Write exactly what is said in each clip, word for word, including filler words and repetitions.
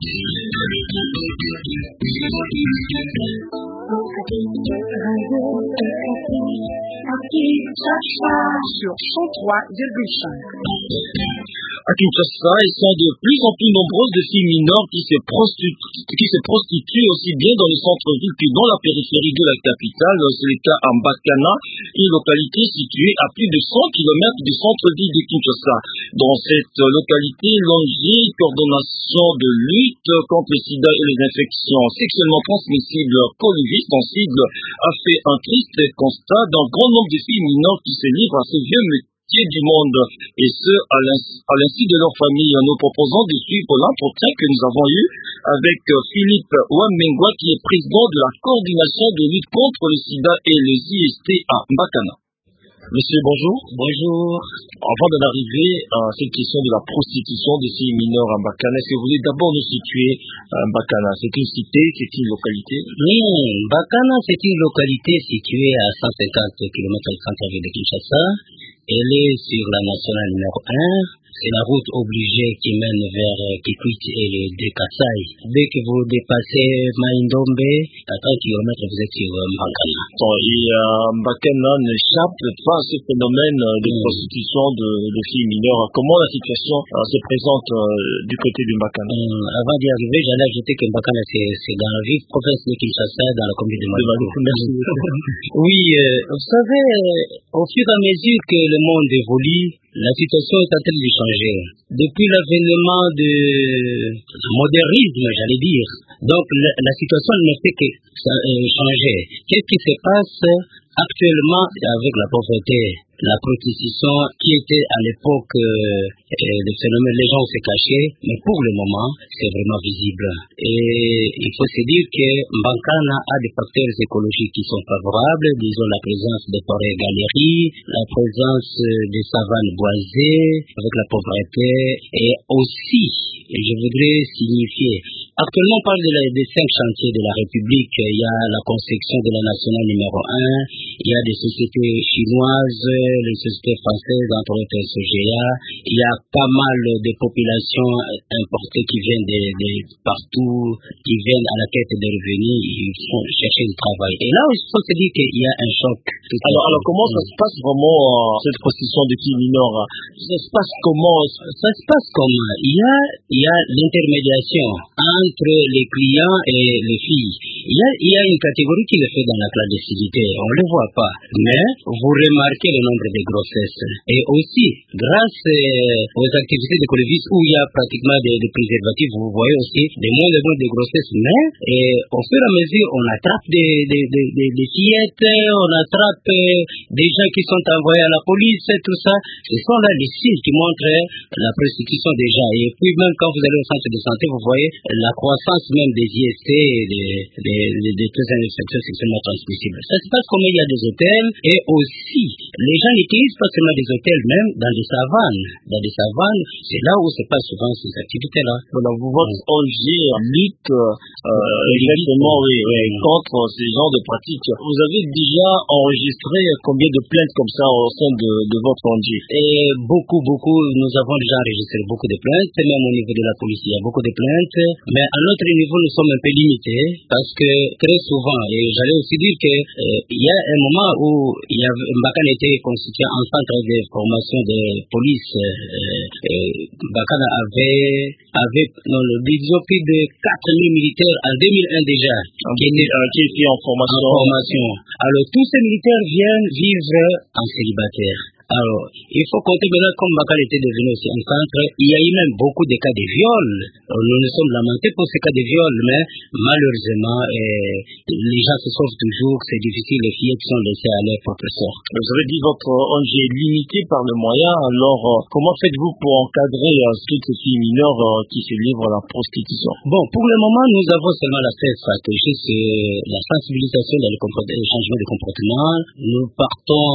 Sur cent trois virgule cinq. À Kinshasa, ils sont de plus en plus nombreuses de filles mineures qui se prostituent, qui se prostituent aussi bien dans le centre-ville que dans la périphérie de la capitale. C'est le cas à Mbakana, une localité située à plus de cent kilomètres du centre-ville de Kinshasa. Dans cette localité, l'O N G Coordination de lutte contre le sida et les infections sexuellement transmissibles Colivis sensible a fait un triste constat d'un grand nombre de filles mineures qui se livrent à ce vieux métier du monde, et ce, à l'insu de leur famille. Nous proposons de suivre l'entretien que nous avons eu avec Philippe Wamengwa, qui est président de la coordination de lutte contre le sida et les I S T à Mbakana. Monsieur, bonjour. Bonjour. Avant d'en arriver à cette question de la prostitution des filles mineures à Mbakana, est-ce que vous voulez d'abord nous situer à Mbakana? C'est une cité, c'est une localité? Oui, Mbakana, c'est une localité située à cent cinquante kilomètres du centre-ville de Kinshasa. Elle est sur la nationale numéro un. C'est la route obligée qui mène vers Kikwit et les deux Kassai. Dès que vous dépassez Maïndombe, à trente kilomètres, vous êtes sur Mbakana. Et euh, Mbakana n'échappe pas à ce phénomène de mmh. prostitution de, de filles mineures. Comment la situation euh, se présente euh, du côté de Mbakana? mmh, Avant d'y arriver, j'allais ajouter que Mbakana, c'est, c'est dans la ville province de Kinshasa, dans la commune de Maluku. Merci. Oui, euh, vous savez, euh, au fur et à mesure que le monde évolue, la situation est en train de changer. Depuis l'avènement du modernisme, j'allais dire, donc la, la situation ne fait que euh, changer. Qu'est-ce qui se passe actuellement avec la pauvreté, la prostitution qui était à l'époque euh, le phénomène, les gens se cachaient, mais pour le moment, c'est vraiment visible. Et il faut se dire que Mbakana a des facteurs écologiques qui sont favorables, disons la présence des forêts galeries, la présence des savanes boisées, avec la pauvreté, et aussi, je voudrais signifier, actuellement on parle de la, des cinq chantiers de la République. Il y a la construction de la nationale numéro un, il y a des sociétés chinoises, les sociétés françaises, entre autres S G A, il y a pas mal de populations importées qui viennent de, de partout, qui viennent à la quête de revenus, ils font chercher du travail. Et là, il faut se dire qu'il y a un choc. Alors, alors comment ça se passe vraiment, euh, cette prostitution des filles mineures? Ça se passe comment? Ça se passe comment? Il y a, il y a l'intermédiation entre les clients et les filles. Il y a, il y a une catégorie qui le fait dans la clandestinité, on ne le voit pas, mais vous remarquez le nombre de grossesses. Et aussi, grâce euh, aux activités de Colivis où il y a pratiquement des, des préservatifs, vous voyez aussi des moins de moins de grossesses, mais et, au fur et à mesure, on attrape des, des, des, des, des fillettes, on attrape euh, des gens qui sont envoyés à la police, tout ça. Ce sont là les signes qui montrent la prostitution des gens. Et puis même quand vous allez au centre de santé, vous voyez la croissance même des I S T et des, des, des, des taux d'infection sexuellement transmissibles. Ça se passe comme il y a des hôtels, et aussi, les gens n'utilisent pas seulement des hôtels, même dans des savanes. Dans des savanes, c'est là où se passe souvent ces activités-là. Voilà, vous, votre O N G lutte euh, exactement oui, oui, contre ces genres de pratiques. Vous avez déjà enregistré combien de plaintes comme ça au sein de, de votre O N G? Et beaucoup, beaucoup, nous avons déjà enregistré beaucoup de plaintes, même au niveau de la police, il y a beaucoup de plaintes, mais à notre niveau, nous sommes un peu limités, parce que très souvent, et j'allais aussi dire que euh, il y a un moment où il y a Mbakana était constitué en centre de formation de police. Euh, Mbakana avait, avait non, disons plus de quatre mille militaires en deux mille un déjà, okay. qui, étaient, euh, qui étaient en formation. en formation. Alors tous ces militaires viennent vivre en célibataire. Alors, il faut compter maintenant, comme Mbakana était devenu aussi un centre, il y a eu même beaucoup de cas de viol. Nous nous sommes lamentés pour ces cas de viol, mais malheureusement, eh, les gens se sauvent toujours, c'est difficile, les filles qui sont laissées à leur propre sort. Vous avez dit votre O N G est limité par le moyen, alors euh, comment faites-vous pour encadrer euh, toutes ces filles mineures euh, qui se livrent à la prostitution? Bon, pour le moment, nous avons seulement la stratégie, c'est la sensibilisation dans le, le changement de comportement. Nous partons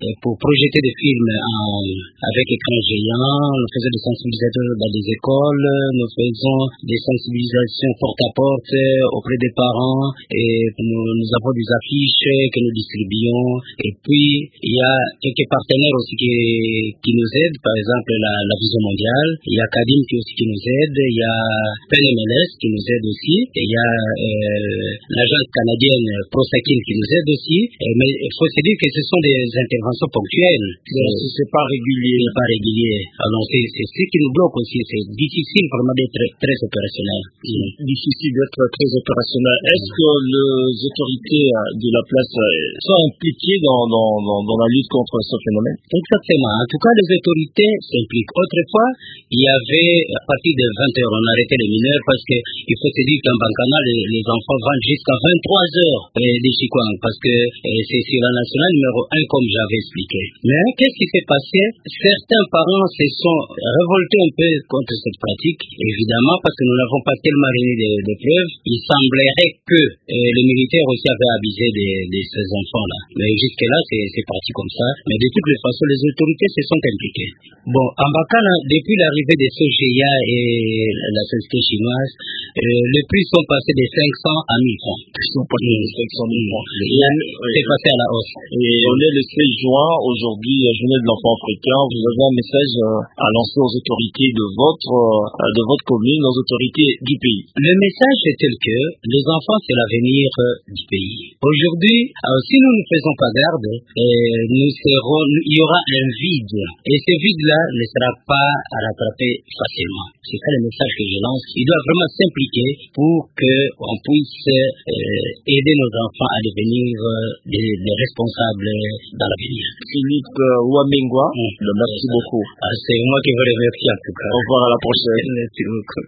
pour projeter des films en, avec écran géant. Nous faisons des sensibilisateurs dans des écoles, nous faisons des sensibilisations porte-à-porte auprès des parents et nous, nous avons des affiches que nous distribuons. Et puis, il y a quelques partenaires aussi qui, qui nous aident, par exemple la, la Vision mondiale, il y a Kadim qui aussi qui nous aide, il y a P N M L S qui nous aide aussi, et il y a euh, l'agence canadienne ProSakin qui nous aide aussi, et, mais il faut se dire que ce sont des interventions ponctuelles. C'est, c'est pas régulier. C'est pas régulier. Alors c'est, c'est ce qui nous bloque aussi, c'est difficile vraiment d'être très, très opérationnel. C'est mmh. difficile d'être très opérationnel. Est-ce que les autorités de la place sont impliquées dans, dans, dans, dans la lutte contre ce phénomène? Exactement. En tout cas, les autorités s'impliquent. Autrefois, il y avait, à partir de vingt heures, on arrêtait les mineurs parce que il faut se dire qu'en Bankana, les, les enfants vendent jusqu'à vingt-trois heures euh, des chikwang parce que euh, c'est sur la nationale numéro un comme j'avais expliqué. Mais qu'est-ce qui s'est passé? Certains parents se sont révoltés un peu contre cette pratique, évidemment, parce que nous n'avons pas tellement réuni de, de preuves. Il semblerait que euh, les militaires aussi avaient abusé de, de ces enfants-là. Mais jusque-là, c'est, c'est parti comme ça. Mais de toutes les façons, les autorités se sont impliquées. Bon, en Bankana, depuis l'arrivée des C G I A et la société chinoise, euh, les prix sont passés de cinq cents à mille francs. Ils sont passés de cinq cents à mille francs. C'est passé à la hausse. Et on est le seize juin, aujourd'hui, la journée de l'enfant africain. Vous avez un message à lancer aux autorités de votre, de votre commune, aux autorités du pays. Le message est tel que les enfants, c'est l'avenir du pays. Aujourd'hui, si nous ne faisons pas garde, nous serons, il y aura un vide. Et ce vide-là ne sera pas à rattraper facilement. C'est ça le message que je lance. Il doit vraiment s'impliquer pour qu'on puisse euh, aider nos enfants à devenir euh, des, des responsables dans l'avenir. Philippe euh, Wamengwa, mmh. merci euh, beaucoup. Ah, c'est moi qui vous remercie en tout cas. Au revoir, à la prochaine. Merci beaucoup.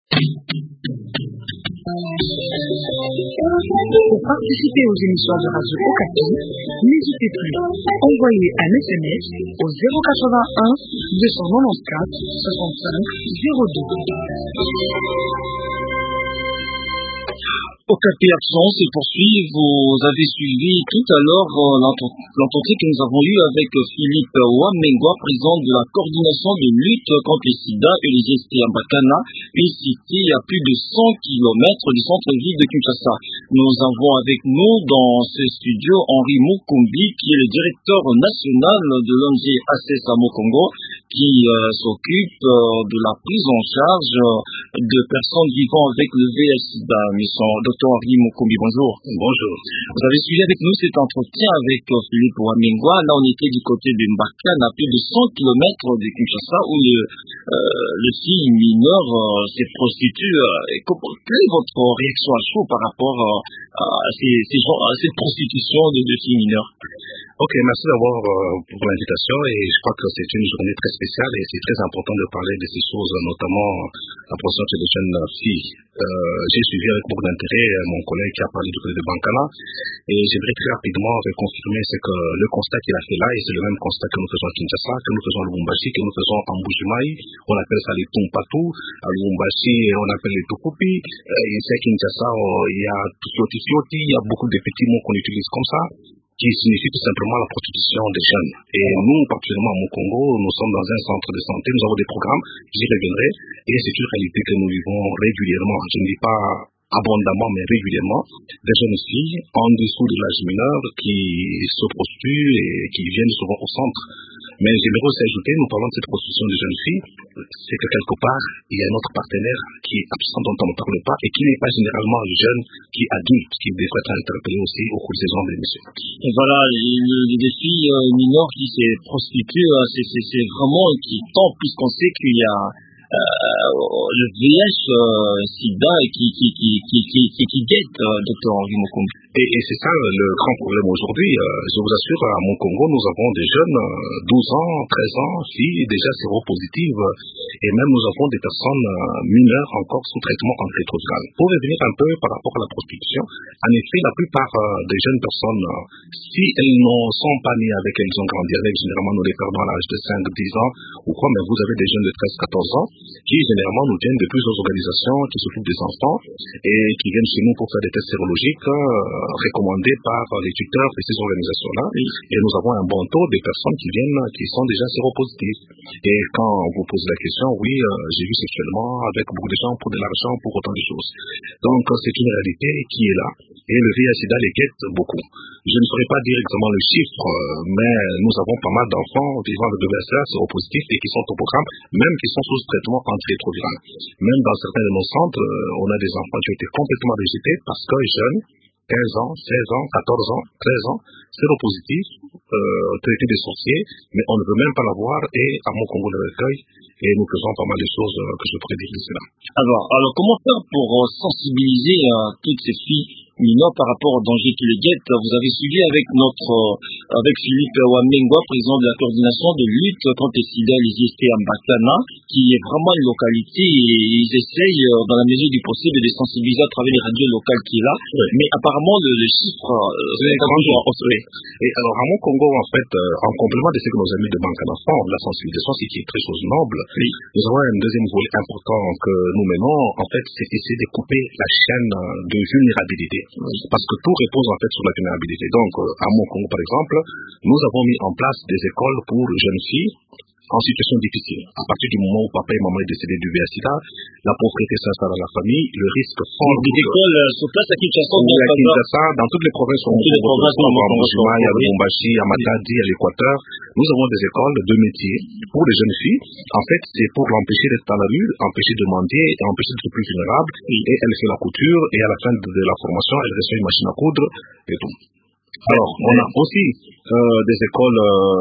Pour participer aux émissions de Radio Okapi, n'hésitez plus. Envoyez un S M S au zéro quatre-vingt-un deux cent quatre-vingt-quatorze soixante-cinq zéro deux. Okapi Action se poursuit. Vous avez suivi tout à l'heure euh, l'entretien que nous avons eu avec Philippe Wamengwa, président de la coordination de lutte contre le sida et les S T I en Bankana, une cité à plus de cent kilomètres du centre-ville de Kinshasa. Nous avons avec nous dans ce studio Henri Mukumbi, qui est le directeur national de l'O N G A C S Amo Congo, qui euh, s'occupe euh, de la prise en charge euh, de personnes vivant avec le V I H sida. Docteur Henri Mukumbi, bonjour. Bonjour. Vous avez suivi avec nous cet entretien avec euh, Philippe Wamengwa. Là, on était du côté de Mbakana, à plus de cent kilomètres de Kinshasa, où le, euh, le fille mineure euh, s'est prostitue. Euh, quelle est votre réaction à chaud par rapport euh, à, ces, ces gens, à cette prostitution de, de filles mineures? Ok, merci d'abord euh, pour l'invitation, et je crois que c'est une journée très spéciale et c'est très important de parler de ces choses, notamment la prostitution des jeunes filles. Euh, j'ai suivi avec beaucoup d'intérêt mon collègue qui a parlé du côté de Bankana, et j'aimerais très rapidement confirmer ce que le constat qu'il a fait là, et c'est le même constat que nous faisons à Kinshasa, que nous faisons à Lubumbashi, que nous faisons en Mbujimayi. On appelle ça les Tumpatu. À Lubumbashi, on appelle les Tukupi. Euh, ici à Kinshasa, oh, il y a Tusioti Sioti, il y a beaucoup de petits mots qu'on utilise comme ça, qui signifie tout simplement la prostitution des jeunes. Et nous, particulièrement au Congo, nous sommes dans un centre de santé, nous avons des programmes, j'y reviendrai, et c'est une réalité que nous vivons régulièrement. Je ne dis pas abondamment, mais régulièrement, des jeunes filles en dessous de l'âge mineur qui se prostituent et qui viennent souvent au centre. Mais j'aimerais aussi ajouter, nous parlons de cette prostitution des jeunes filles, c'est que quelque part, il y a notre partenaire qui est absent, dont on ne parle pas, et qui n'est pas généralement jeune, qui est adulte, qui devrait être interpellé aussi au cours des ans de l'émission. Et voilà, les, les filles euh, mineures qui se prostituent, euh, c'est, c'est, c'est vraiment inquiétant, puisqu'on sait qu'il y a Euh, le V I H euh, sida qui, qui, qui, qui, qui, qui, qui guette euh, docteur Henri Mukumbi. Et, et c'est ça le grand problème aujourd'hui. Euh, je vous assure, à mon Congo, nous avons des jeunes, euh, douze ans, treize ans, filles déjà séropositives, et même nous avons des personnes euh, mineures encore sous traitement antirétroviral. Pour revenir un peu par rapport à la prostitution, en effet, la plupart euh, des jeunes personnes, euh, si elles ne sont pas nées avec, elles ont grandi avec, généralement nous les perdons à l'âge de cinq, dix ans, ou quoi, mais vous avez des jeunes de treize, quatorze ans, qui généralement nous viennent de plusieurs organisations qui s'occupent des enfants et qui viennent chez nous pour faire des tests sérologiques, euh, recommandés par les tuteurs de ces organisations-là. Oui. Et nous avons un bon taux de personnes qui viennent, qui sont déjà séropositives. Et quand vous posez la question, oui, euh, j'ai vu sexuellement avec beaucoup de gens pour de l'argent, pour autant de choses. Donc, c'est une réalité qui est là. Et le V I H SIDA les guette beaucoup. Je ne saurais pas dire exactement le chiffre, mais nous avons pas mal d'enfants vivant avec le V I H SIDA séropositifs et qui sont au programme, même qui sont sous traitement antirétroviral. Même dans certains de nos centres, on a des enfants qui ont été complètement rejetés parce que jeunes, quinze ans, seize ans, quatorze ans, treize ans, séropositifs, euh, traités des sorciers, mais on ne veut même pas l'avoir et à mon Congo le recueil, et nous faisons pas mal de choses euh, que je pourrais dire d'ici là. Alors, alors, comment faire pour euh, sensibiliser euh, toutes ces filles mineures par rapport au danger qui les guette? Vous avez suivi avec notre, euh, avec Philippe Wamengwa, président de la coordination de lutte contre les sida et les I S T à Mbakana, qui est vraiment une localité et ils essayent, euh, dans la mesure du possible, de sensibiliser à travers les radios locales qu'il a. Oui. Mais apparemment, le, le chiffre, euh, c'est grand. Oui. Et alors, à mon Congo, en fait, euh, en complément de ce que nos amis de Mbakana font, la sensibilisation, c'est qui est très chose noble. Oui. Nous avons un deuxième volet important que nous menons, en fait, c'est essayer de couper la chaîne de vulnérabilité. Oui. Parce que tout repose en fait sur la vulnérabilité. Donc, euh, à mon Congo, par exemple, nous avons mis en place des écoles pour jeunes filles en situation difficile. À partir du moment où papa et maman est décédé du V I H SIDA, la pauvreté s'installe dans la famille, le risque fort. Des écoles sur place à Kinshasa, oui, à Kinshasa, dans toutes les provinces, on trouve à Mbushima, à Lubumbashi, à Matadi, à l'Équateur. Nous avons des écoles de métiers pour les jeunes filles. En fait, c'est pour l'empêcher d'être dans la rue, empêcher de mendier et empêcher d'être plus vulnérable. Et elle fait la couture et à la fin de la formation, elle reçoit une machine à coudre et tout. Alors, on a aussi euh, des écoles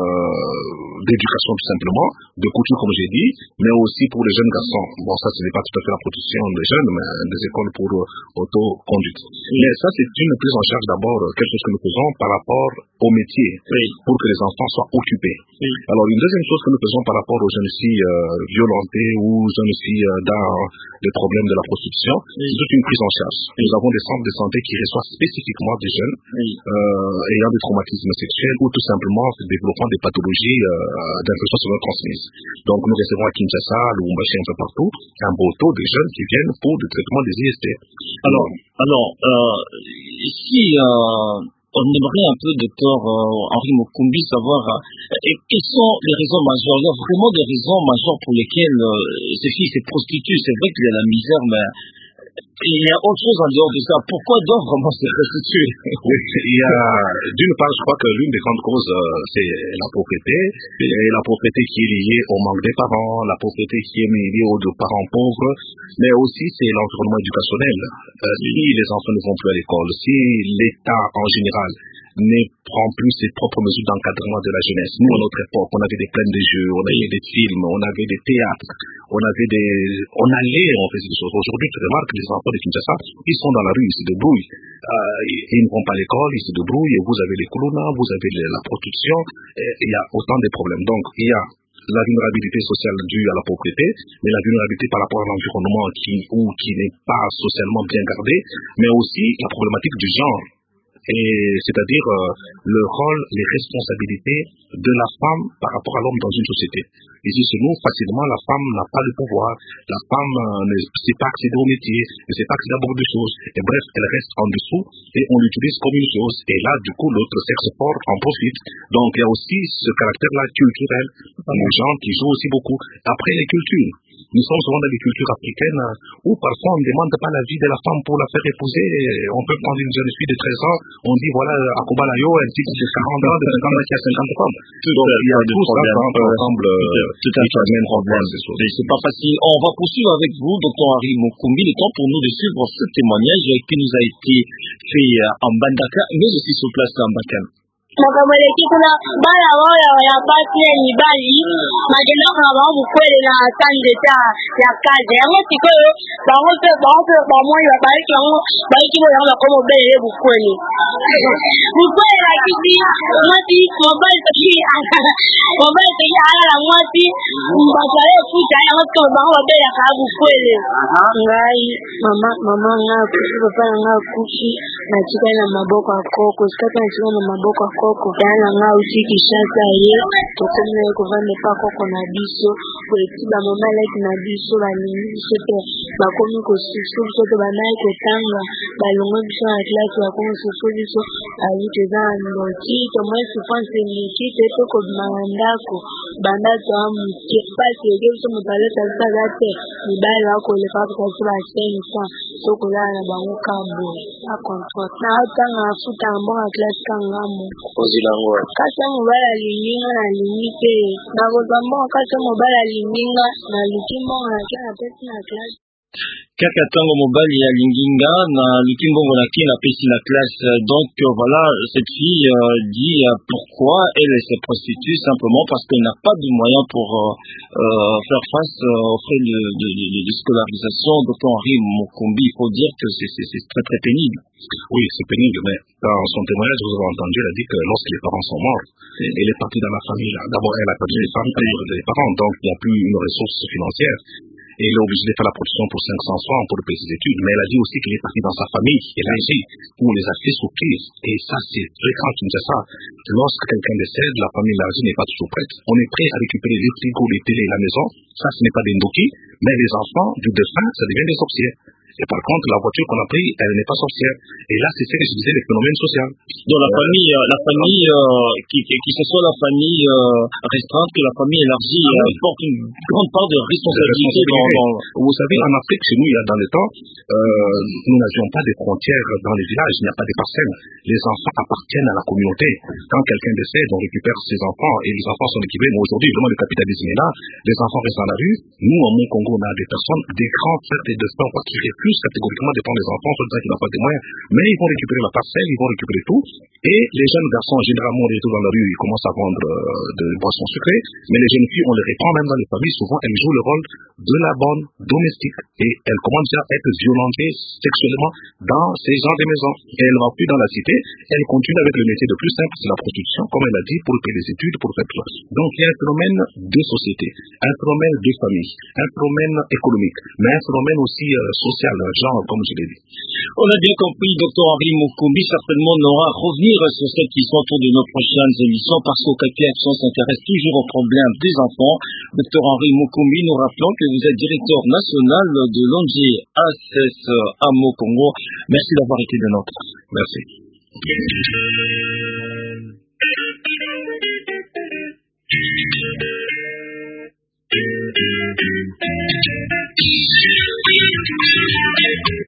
euh, d'éducation tout simplement, de couture comme j'ai dit, mais aussi pour les jeunes garçons. Bon, ça ce n'est pas tout à fait la protection des jeunes, mais des écoles pour euh, auto-conduite. Oui. Mais ça c'est une prise en charge d'abord, quelque chose que nous faisons par rapport au métier, oui, pour que les enfants soient occupés. Oui. Alors une deuxième chose que nous faisons par rapport aux jeunes filles euh, violentées ou jeunes filles euh, dans les problèmes de la prostitution, oui, c'est toute une prise en charge. Oui. Nous avons des centres de santé qui reçoivent spécifiquement des jeunes oui, euh, ayant des traumatismes sexuels ou tout simplement développant des pathologies euh, d'infection sexuellement transmises. Donc nous recevons à Kinshasa, à Lubumbashi, un peu partout, un beau taux de jeunes qui viennent pour le traitement des I S T. Alors, alors euh, ici, euh, on aimerait un peu, docteur euh, Henri Mukumbi, savoir euh, quelles sont les raisons majeures. Il y a vraiment des raisons majeures pour lesquelles euh, ces filles se prostituent. C'est vrai qu'il y a la misère, mais il y a autre chose en dehors de ça. Pourquoi doivent vraiment se prostituer? Oui, il y a, d'une part, je crois que l'une des grandes causes, euh, c'est la pauvreté, et la pauvreté qui est liée au manque des parents, la pauvreté qui est liée aux parents pauvres, mais aussi c'est l'environnement éducationnel. Euh, si les enfants ne vont plus à l'école, si l'État en général ne prend plus ses propres mesures d'encadrement de la jeunesse. Nous, à notre époque, on avait des plaines de jeux, on avait des films, on avait des théâtres, on avait des, on allait, on faisait des choses. Aujourd'hui, tu remarques que les enfants de Kinshasa, ils sont dans la rue, ils se débrouillent. Euh, ils ne vont pas à l'école, ils se débrouillent, et vous avez les colonnas, vous avez la prostitution, il y a autant de problèmes. Donc, il y a la vulnérabilité sociale due à la pauvreté, mais la vulnérabilité par rapport à l'environnement qui, ou qui n'est pas socialement bien gardé, mais aussi la problématique du genre. Et c'est-à-dire euh, le rôle, les responsabilités de la femme par rapport à l'homme dans une société. Ici chez nous, facilement, la femme n'a pas le pouvoir, la femme euh, ne sait pas accéder au métier, ne sait pas accéder à beaucoup de choses, et bref, elle reste en dessous et on l'utilise comme une chose, et là, du coup, l'autre sexe fort en profite. Donc, il y a aussi ce caractère-là culturel, les gens qui jouent aussi beaucoup. Après, les cultures. Nous sommes souvent dans les cultures africaines où parfois on ne demande pas la vie de la femme pour la faire épouser. On peut prendre une jeune fille de treize ans, on dit voilà, à Kobalayo, un type de quarante ans, de cinquante ans qui a cinquante femmes. Donc il y a tout ça ensemble qui amène problème. C'est pas facile. On va poursuivre avec vous, docteur Henri Mukumbi, le temps pour nous de suivre ce témoignage qui nous a été fait en Bandaka, mais aussi sur place en Mbakana. makambo eleki kuna bana oyo ya basi ya mibali bakendaka na bango bukwele na sande ta ya kaze yango sikoyo bango mpe bango mpe bamwani babaliki yango baliki bo yango bakoma obelele bukwele bukwele bakisi mwasi mobali soki mobali soki alala mwasi bato ale efuta yango sikoyo bango babelaka bukwele ngai mama mama ngai akufi papa na ngai akufi na chika na maboko ya koko sikata na chika na maboko ya koko yana nga uti Kinshasa ye tokomna ko vande pa koko na biso ko etiba mama like na biso balingi biso te bakomi ko susu biso te banayi kotanga balongo biso na classe bakomi susu biso ali teza ndoti to moi souffrance leki te to ko mandako banda to amuke pasi ege biso mutale tsa gate libala ko le fa ko tsa sensa to ko la na bango kabo a control na tanga futa mbonga classe kangamo ozilango kasa mobala linginga na limite na kozamba kasa mobala linginga na likimbo na kana pesi na classe kaka tango mobali ya linginga na likimbongo na kina pesi na classe. Donc euh, voilà, cette fille euh, dit euh, pourquoi elle se prostitue simplement parce qu'elle n'a pas de moyens pour euh, euh, faire face euh, aux frais de, de, de, de scolarisation. Docteur Henri Mokombi, il faut dire que c'est, c'est, c'est très très pénible. Oui, c'est pénible, mais dans son témoignage, vous avez entendu, elle a dit que lorsque les parents sont morts, elle est partie dans la famille. D'abord, elle a perdu les parents, les parents, donc il n'y a plus une ressource financière. Et elle est obligée de faire la production pour cinq cents francs pour payer ses études. Mais elle a dit aussi qu'elle est partie dans sa famille. Elle a dit où on les a fait souffrir. Et ça, c'est fréquent qui me dit ça. Lorsque quelqu'un décède, la famille élargie n'est pas toujours prête. On est prêt à récupérer les frigos, les télés, la maison. Ça, ce n'est pas des ndoki. Mais les enfants du défunt, ça devient des sorcières. Et par contre, la voiture qu'on a prise, elle n'est pas sorcière. Et là, c'est ce que je disais, les phénomènes sociaux. Donc la euh, famille, euh, la famille, euh, qui, qui, qui ce soit la famille euh, restreinte que la famille élargie, ah, euh, porte une grande part de responsabilité. Dans, dans... Vous savez, en Afrique, chez nous, il y a dans le temps, euh, nous n'avions pas de frontières dans les villages, il n'y a pas de parcelles. Les enfants appartiennent à la communauté. Quand quelqu'un décède, on récupère ses enfants et les enfants sont équipés. Mais aujourd'hui, vraiment, le capitalisme est là. Les enfants restent dans la rue. Nous, au Mont-Congo, on a des personnes, des grands frères et des sœurs qui refusent catégoriquement de prendre les enfants, soit disant qu'ils n'ont pas de moyens. Mais ils vont récupérer la parcelle, ils vont récupérer tout. Et les jeunes garçons, généralement, on les retrouve dans la rue, ils commencent à vendre euh, de boissons sucrées. Mais les jeunes filles, on les reprend même dans les familles. Souvent, elles jouent le rôle de la bonne domestique. Et elles commencent à être violentées sexuellement dans ces genres de maisons. Et elles ne vont plus dans la cité. Elles continuent avec le métier le plus simple, c'est la prostitution, comme elle a dit, pour payer les études, pour faire tout. Donc, il y a un phénomène de société, un phénomène de famille, un phénomène économique, mais un phénomène aussi euh, social, genre, comme je l'ai dit. On a bien compris, docteur Henri Mokombi, certainement on aura à revenir sur cette question autour de nos prochaines émissions, parce qu'au K P Action s'intéresse toujours aux problèmes des enfants. docteur Henri Mokombi, nous rappelons que vous êtes directeur national de l'O N G A C E S Amo Congo. Merci d'avoir été de notre. Merci.